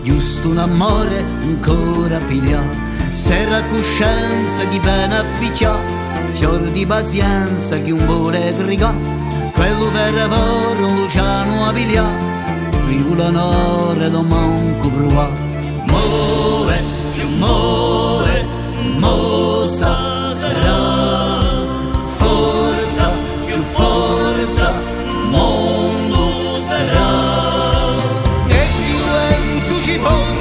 giusto un amore ancora piglià, serra coscienza chi bene appiccià, fior di pazienza chi un vuole trigà, quello per lavoro un Luciano a piglià, riula un'ora da manco provà.